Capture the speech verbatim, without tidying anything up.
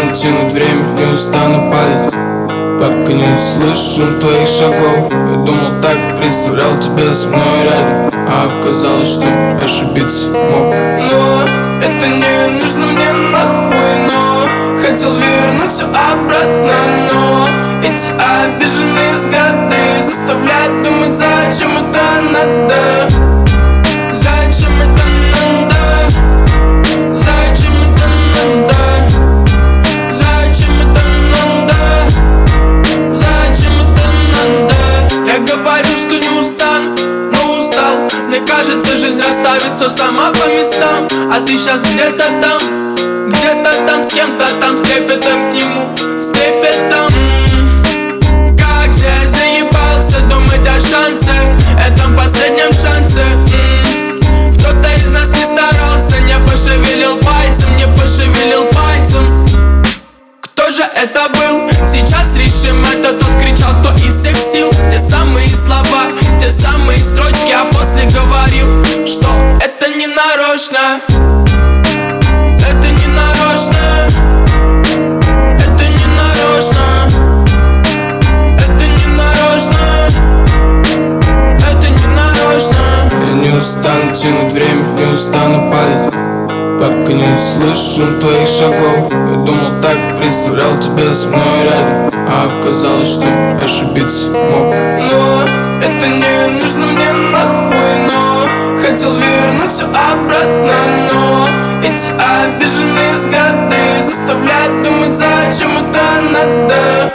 устану тянуть время, не устану падать, пока не услышу твоих шагов. Я думал так, представлял тебя со мной рядом, а оказалось, что ошибиться мог. Но это не нужно мне нахуй, но хотел вернуть все обратно, но эти обиженные взгляды заставляют думать, зачем это надо. Зачем это надо? Зачем это надо? Зачем это надо? Зачем это надо? Я говорю, что не устану, но устал. Мне кажется, жизнь расставит все сама по местам. А ты сейчас где-то там, где-то там с кем-то там, с трепетом к нему, с трепетом. М-м-м. Как же я заебался думать о шансе, этом последнем шансе. М-м-м. Кто-то из нас не старался, не пошевелил пальцем, не пошевелил пальцем. Кто же это был? Сейчас решим это. Тот кричал, кто из всех сил. Те самые слова, те самые строчки, а после говорил, что это не нарочно. Это не нарочно. Это не нарочно. Это не нарочно. Это не нарочно. Я не устану тянуть время, не устану падать, пока не услышу твоих шагов. Я думал так, представлял тебя со мной рядом, а оказалось, что ошибиться мог. Но это не нужно мне нахуй, но хотел вернуть все обратно, но эти обиженные взгляды заставляют думать, зачем это надо.